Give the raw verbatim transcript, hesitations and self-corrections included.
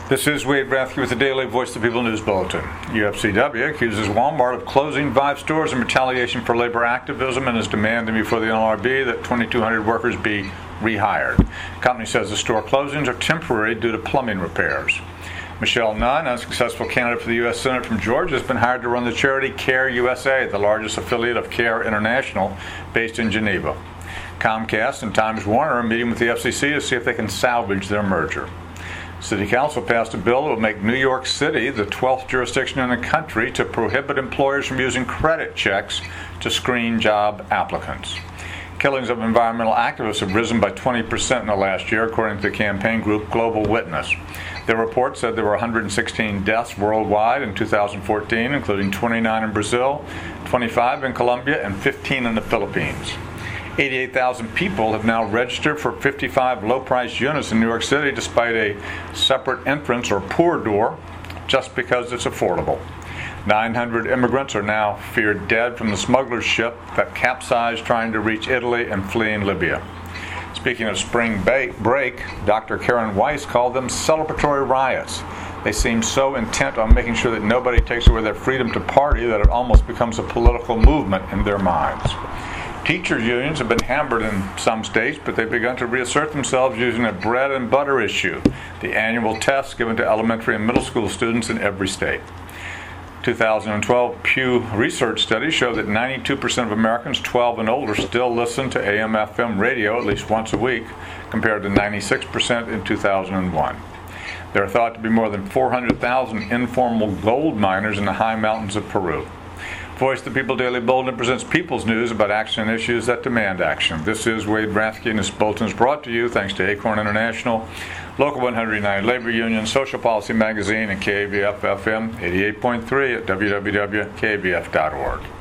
This is Wade Rathke with the Daily Voice of the People News Bulletin. U F C W accuses Walmart of closing five stores in retaliation for labor activism and is demanding before the N L R B that twenty-two hundred workers be rehired. The company says the store closings are temporary due to plumbing repairs. Michelle Nunn, unsuccessful candidate for the U S Senate from Georgia, has been hired to run the charity CARE U S A, the largest affiliate of CARE International, based in Geneva. Comcast and Times Warner are meeting with the F C C to see if they can salvage their merger. City Council passed a bill that will make New York City the twelfth jurisdiction in the country to prohibit employers from using credit checks to screen job applicants. Killings of environmental activists have risen by twenty percent in the last year, according to the campaign group Global Witness. Their report said there were one hundred sixteen deaths worldwide in two thousand fourteen, including twenty-nine in Brazil, twenty-five in Colombia, and fifteen in the Philippines. eighty-eight thousand people have now registered for fifty-five low-priced units in New York City despite a separate entrance or pour door, just because it's affordable. nine hundred immigrants are now feared dead from the smuggler's ship that capsized trying to reach Italy and fleeing Libya. Speaking of spring break, Doctor Karen Weiss called them celebratory riots. They seem so intent on making sure that nobody takes away their freedom to party that it almost becomes a political movement in their minds. Teachers' unions have been hammered in some states, but they've begun to reassert themselves using a bread and butter issue, the annual test given to elementary and middle school students in every state. two thousand twelve Pew Research studies show that ninety-two percent of Americans twelve and older still listen to A M F M radio at least once a week, compared to ninety-six percent in two thousand one. There are thought to be more than four hundred thousand informal gold miners in the high mountains of Peru. Voice of the People Daily Bulletin presents People's News about action and issues that demand action. This is Wade Rathke, and this bulletin is brought to you thanks to Acorn International, Local one hundred nine Labor Union, Social Policy Magazine, and K A B F F M eighty-eight point three at w w w dot k a b f dot org.